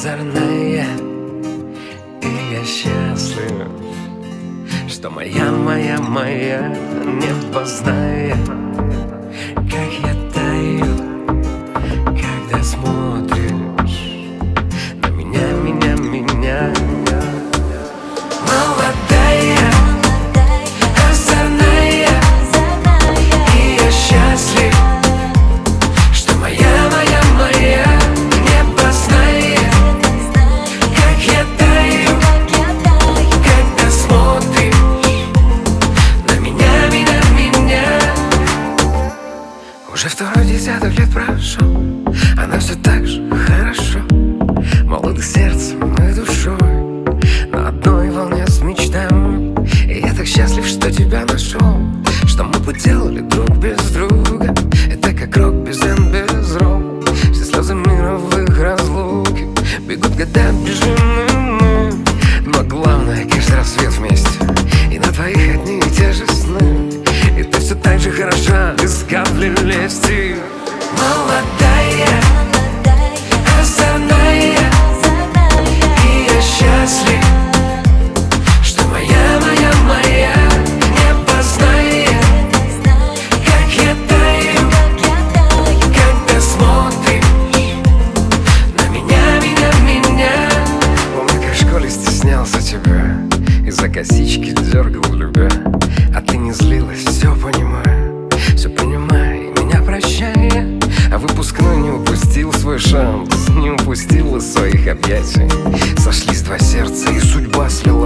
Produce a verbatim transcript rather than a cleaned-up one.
озорная, и я счастлив, что моя, моя, моя небозная. Как я таю, когда смотришь на меня, меня, меня. Молодая, озорная, и я счастлив, что моя, моя, моя небозная. Как я таю, когда смотришь на меня, меня, меня. Уже второй десяток лет прошел, она все так же хорошо, молода сердцем и душой, на одной волне с мечтами. И я так счастлив, что тебя нашел, что мы поделали друг без друга. Это как рок без эн, без рок. Все слезы мира в их разлуке. Бегут года, бежим мы, но главное, каждый рассвет вместе. И на твоих одни и те же сны. И ты все так же хороша, без капли лести. Молодая, озорная, и я счастлив, что моя, моя, моя небозная. Как я таю, когда смотришь на меня, меня, меня. Помню, как в школе стеснялся тебя, из-за косички дергал, любя. А ты не злилась, все понимаю, все понимаю, и меня прощая. А выпускной не упустил свой шанс, не упустил из своих объятий. Сошлись два сердца, и судьба слила